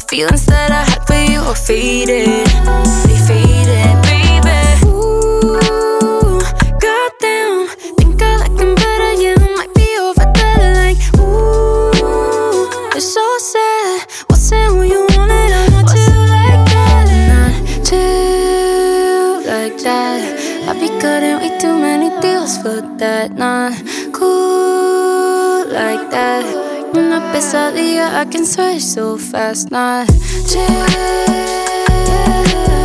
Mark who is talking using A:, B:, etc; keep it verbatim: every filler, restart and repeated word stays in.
A: feelings that I had for you are faded. They faded, baby. Ooh, goddamn, think I like him better, yeah, I might be over that. Like, ooh, it's so sad. What's saying who you wanted, I'm not too like that. Not too like that. I be cutting way too many deals for that. Not cool like that. Una pesadilla, I can switch so fast. Not chill.